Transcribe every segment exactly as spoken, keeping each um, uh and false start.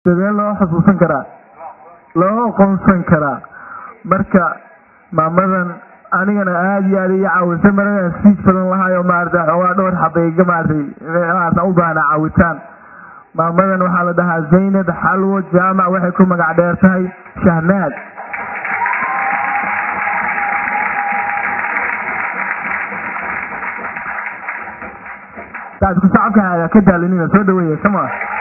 sidee loo xusuusan karaa loo aqoonsan karaa marka maamadan anigana aada iyo aada iyo caawisa maradan siij badan lahaayoo maarata xoogaa dhowr xabeyga maaratay maarata u baahna caawitaan maamadan waxaa la dhahaa zaynab xalwo jaamac waxay ku magac dheer tahay shahnaad dadku shacabka ka daalinina soo dhaweeya kama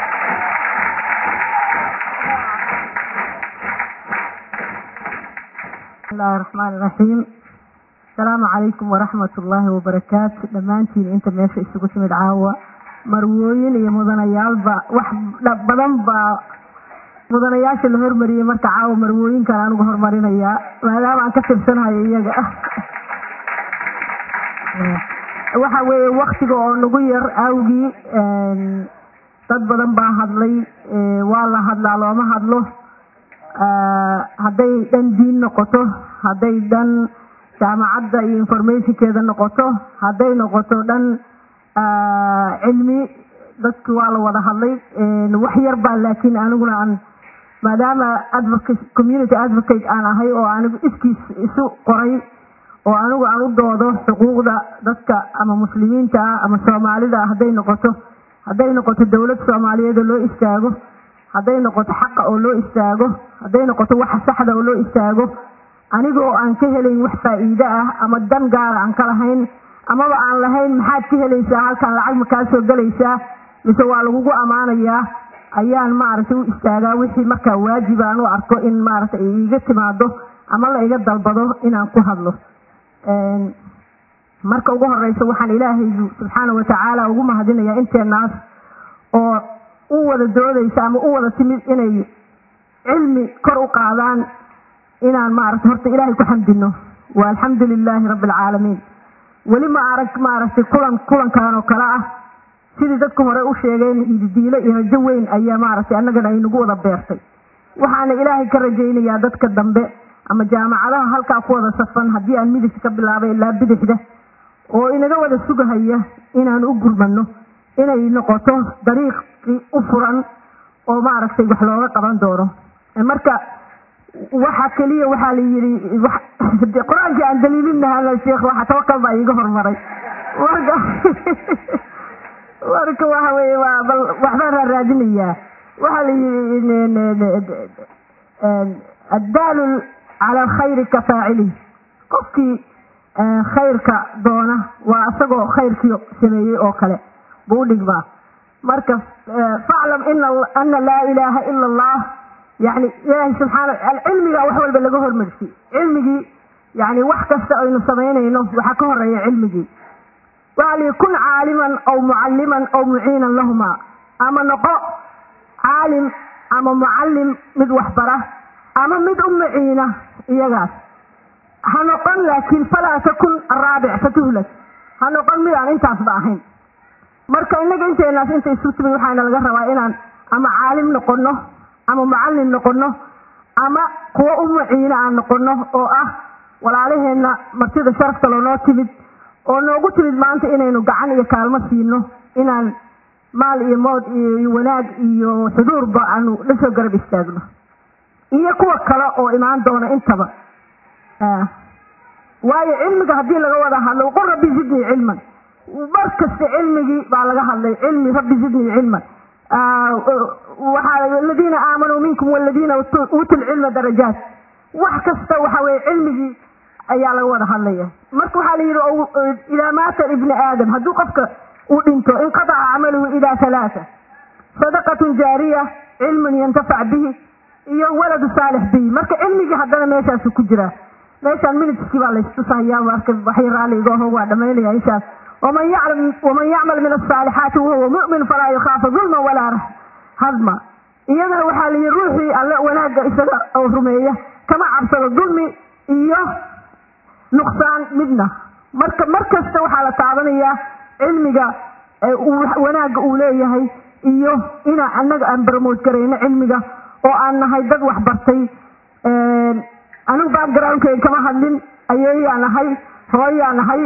bismillahi raxmaani raxiim asalaamu calaykum waraxmat ullaahi wabarakaatu dhammaantiin inta meesha isugu timid caawa marwooyin iyo mudanayaalba wax badan baa mudanayaasha la hormariyey marka caawa marwooyinkan anugu horumarinayaa maadaama aan ka tirsanahayo iyaga waxa weeye waktiga oo nagu yar awgii dad badan baa hadlay waa la hadlaa looma hadlo hadday dhan diin noqoto hadday dhan jaamacadda iyo informationkeeda noqoto hadday noqoto dhan cilmi dadki waa la wada hadlay wax yar baa laakiin aniguna aan maadaama advocate community advocate aan ahay oo anigu iskiis isu qoray oo anigu aan u doodo xuquuqda dadka ama muslimiinta ah ama soomaalida hadday noqoto hadday noqoto dowlad soomaaliyeed oo loo istaago hadday noqoto xaqa oo loo istaago hadday noqoto waxa saxda oo loo istaago aniga oo aan ka helayn wax faa'iido ah ama dan gaara aan ka lahayn amaba aan lahayn maxaad ka helaysaa halkan lacag ma kaa soo gelaysaa mise waa lagugu ammaanayaa ayaan maaragtay u istaagaa wixii markaa waajib aan u arko in maaragtay ay iga timaado ama la iga dalbado inaan ku hadlo marka ugu horeysa waxaan ilaahaygu subxaana watacaala ugu mahadinayaa inteenaas oo u wada doodaysa ama u wada timid inay cilmi kor u qaadaan inaan maaragtay horta ilaahay ku xamdino waa alxamdu lilaahi rabbi alcaalamiin weli ma arag maaragtay kulan kulankan oo kale ah sidii dadku hore u sheegeen diile iyo rajo weyn ayaa maaragtay annagana ay nagu wada beertay waxaana ilaahay ka rajaynayaa dadka dambe ama jaamacadaha halkaa ku wada safan haddii aan midigta ka bilaabay ilaa bidixda oo inaga wada sugahaya inaan u gurmano inay noqoto dariiqii u furan oo maaragtay wax looga qaban doono marka waxa keliya waxaa la yidhi qur-aankii aan daliilinahala sheekh waxa tawakal baa iiga hormaray marka marka waxa weye waa bal waxbaan raaraadinayaa waxaa la yidhi addaalu cala alkhayri ka faacili qofkii khayrka doona waa isagoo khayrkii sameeyey oo kale buu u dhigmaa marka faclam ana laa ilaaha ila allah yani ilaahay subxaana cilmiga wax walba laga hormarsi cilmigii yani wax kasta aynu samaynayno waxaa ka horeeya cilmigii waxaa lihi kun caaliman aw mucalliman aw muciinan lahuma ama noqo caalim ama mucallim mid waxbara ama mid u muciina iyagaas ha noqon laakiin falaa takun araabic fatuhlak ha noqon mid aan intaasba ahayn marka inaga inteenaas inta isu timid waxaana laga rabaa inaan ama caalim noqono ama mucallim noqono ama kuwo u muciina aan noqono oo ah walaalaheenna martida sharafta loonoo timid oo noogu timid maanta inaynu gacan iyo kaalmo siino inaan maal iyo mood iyo wanaag iyo xuduurba aanu la soo garab istaagno iyo kuwa kale oo imaan doona intaba waayo cilmiga haddii laga wada hadlo qul rabbi zidnii cilman mar kasta cilmigii baa laga hadlay cilmi rabbi zidnii cilman waxaa aladiina aamanuu minkum waladiina uutuu lcilma darajaat wax kasta waxa weye cilmigii ayaa laga wada hadlaya marka waxaa la yidhi idaa maata ibni aadam hadduu qofka uu dhinto inqataca camaluhu ilaa halaata sadaqatun jaariya cilmun yantafac bihi iyo waladu saalix bihi marka cilmigii haddana meeshaasu ku jiraa meeshaan minidkii baa laystusahayaa marka waxay raalliga aho waa dhamaynaya inshaas waman yaclam waman yacmal min asaalixaati wahuwa mu'min falaa yakhaafu dulma walaa hadma iyadana waxaa la yidhi ruuxii alle wanaagga isaga oo rumeeya kama cabsado dulmi iyo nuqsaan midna marka mar kasta waxaa la taabanayaa cilmiga wanaagga uu leeyahay iyo inaa annaga aan barmood garayno cilmiga oo aan nahay dad wax bartay anigu backgroundkeyga kama hadlin ayeeyaa nahay hooyaa nahay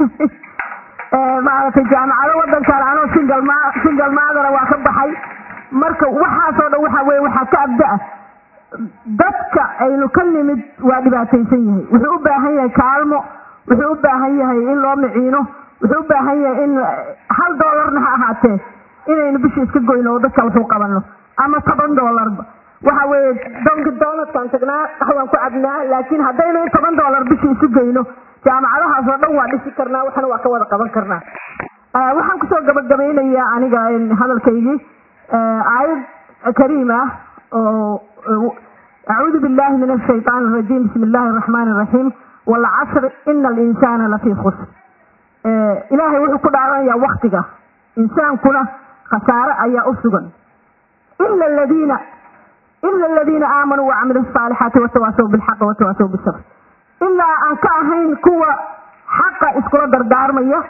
maaragtay jaamacado wadankaan anoo single ma single maadana waa ka baxay marka waxaasoo dhan waxaa weeye waxaa ka abda-a dadka aynu ka nimid waa dhibaataysan yahay, wuxuu u baahan yahay kaalmo, wuxuu u baahan yahay in loo miciino, wuxuu u baahan yahay in hal doolarna ha ahaatee inaynu bishii iska goyno oo dadka waxu qabanno ama toban doolarba. waxa weeye donki doonadkaan tagnaa waxbaan ku cabnaa, laakiin haddaynu toban doolar bishii isu geyno jaamacadahaas oo dhan waa dhisi karnaa, waxna waa ka wada qaban karnaa. waxaan kusoo gabagabaynayaa aniga hadalkaygii aayad kariim ah oo أعوذ بالله من الشيطان الرجيم بسم الله الرحمن الرحيم والعصر إن الإنسان لفي خسر. إلهي وحكد على وقتك إنسان كنا خسارة أي أسجن إلا الذين إلا الذين آمنوا وعملوا الصالحات وتواصوا بالحق وتواصوا بالصبر. إلا أن كاهين كوا حق إسكول دردار مية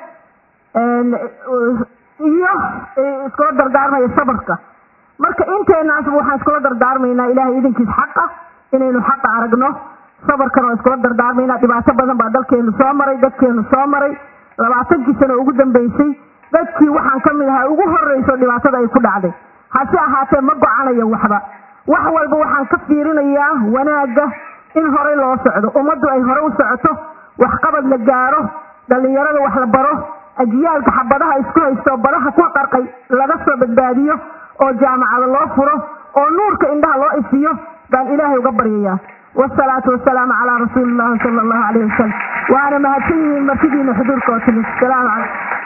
إيه إسكول دردار مية صبرك. marka inteena asbu waxaan iskula dardaarmaynaa ilaahay idinkiis xaqa inaynu xaqa aragno, sabarkana waa iskula dardaarmaynaa. dhibaato badan baa dalkeenu soo maray, dadkeenu soo maray labaatankii sano ugu dambeysay, dadkii waxaan ka mid ahaa ugu horreyso dhibaatada ay ku dhacday. hase ahaatee ma go-anayo waxba, wax walba waxaan ka fiirinayaa wanaagga in horey loo socdo, ummaddu ay hore u socoto, waxqabad la gaaro, dhallinyarada wax la baro, ajiyaalka xabadaha isku haysto badaha ku qarqay laga soo badbaadiyo oo jaamacada loo furo oo nuurka indhaha loo ifiyo baan ilaahay uga baryayaa. wasalaatu wasalaamu calaa rasuulillahi sala allahu calayhi wasalam. waana mahadsan yihiin martidiina xuduurka oo timid. salaamu calaykum.